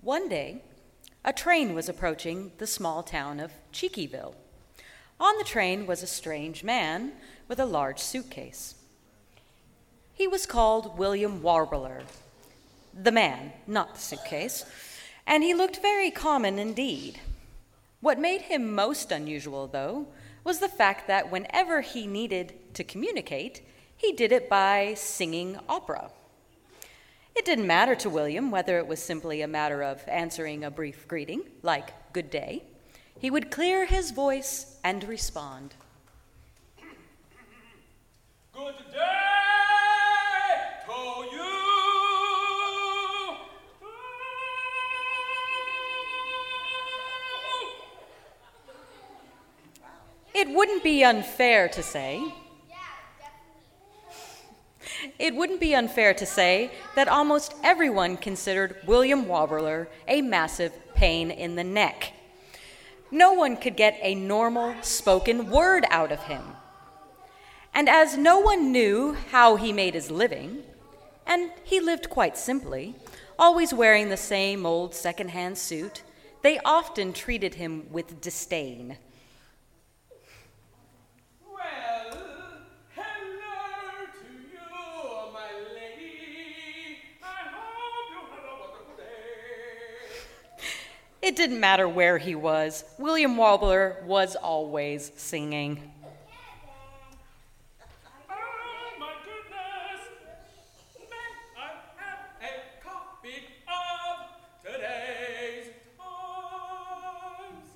One day, a train was approaching the small town of Cheekyville. On the train was a strange man with a large suitcase. He was called William Warbler, the man, not the suitcase, and he looked very common indeed. What made him most unusual, though, was the fact that whenever he needed to communicate, he did it by singing opera. It didn't matter to William whether it was simply a matter of answering a brief greeting, like "good day." He would clear his voice and respond. Good day to you. It wouldn't be unfair to say that almost everyone considered William Warbler a massive pain in the neck. No one could get a normal spoken word out of him. And as no one knew how he made his living, and he lived quite simply, always wearing the same old second-hand suit, they often treated him with disdain. It didn't matter where he was. William Warbler was always singing. Oh, my goodness. May I have a copy of today's Times?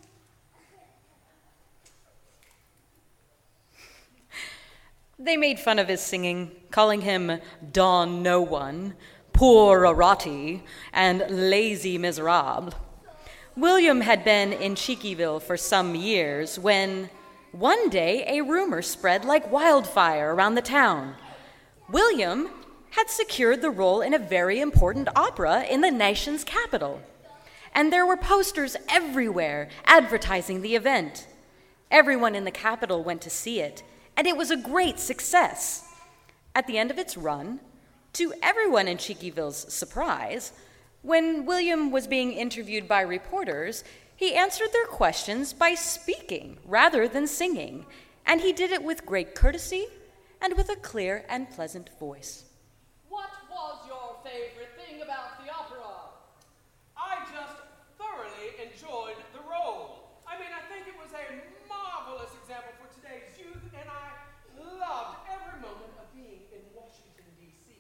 They made fun of his singing, calling him Don No One, Poor Arati, and Lazy Miserable. William had been in Cheekyville for some years when, one day, a rumor spread like wildfire around the town. William had secured the role in a very important opera in the nation's capital, and there were posters everywhere advertising the event. Everyone in the capital went to see it, and it was a great success. At the end of its run, to everyone in Cheekyville's surprise, when William was being interviewed by reporters, he answered their questions by speaking rather than singing, and he did it with great courtesy and with a clear and pleasant voice. What was your favorite thing about the opera? I just thoroughly enjoyed the role. I think it was a marvelous example for today's youth, and I loved every moment of being in Washington, D.C.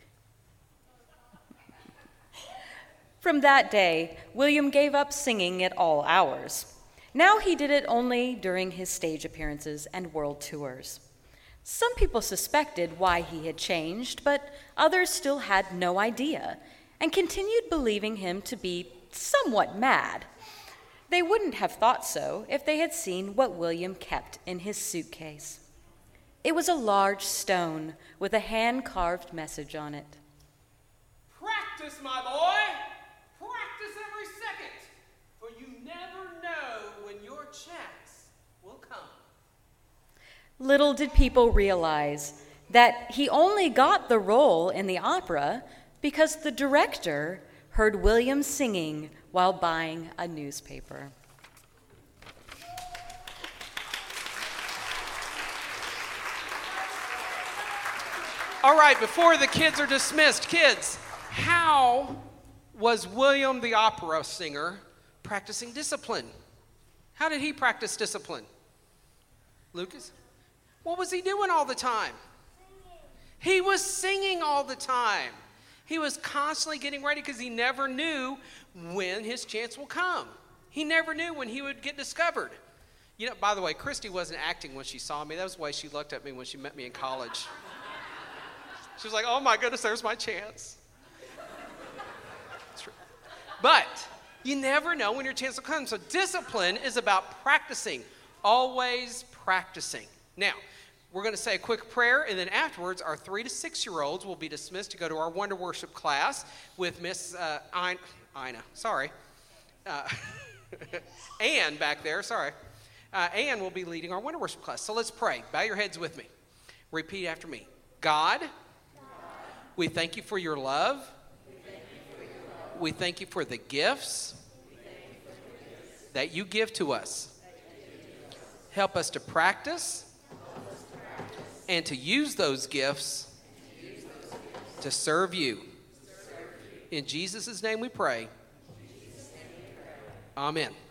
From that day, William gave up singing at all hours. Now he did it only during his stage appearances and world tours. Some people suspected why he had changed, but others still had no idea and continued believing him to be somewhat mad. They wouldn't have thought so if they had seen what William kept in his suitcase. It was a large stone with a hand-carved message on it. Practice, my boy. Practice every second, for you never know when your chance will come. Little did people realize that he only got the role in the opera because the director heard William singing while buying a newspaper. All right, before the kids are dismissed, kids, how was William the opera singer practicing discipline? How did he practice discipline? Lucas? What was he doing all the time? He was singing all the time. He was constantly getting ready because he never knew when his chance will come. He never knew when he would get discovered. You know, by the way, Christy wasn't acting when she saw me. That was the way she looked at me when she met me in college. She was like, oh my goodness, there's my chance. But you never know when your chance will come. So discipline is about practicing, always practicing. Now, we're going to say a quick prayer, and then afterwards, our 3 to 6-year-olds will be dismissed to go to our Wonder Worship class with Miss Ina. Sorry. Ann back there. Sorry. Ann will be leading our Wonder Worship class. So let's pray. Bow your heads with me. Repeat after me. God, we thank you for your love. we thank you for the gifts that you give to us. Help us to practice and to use those gifts to serve you. In Jesus' name we pray. Amen.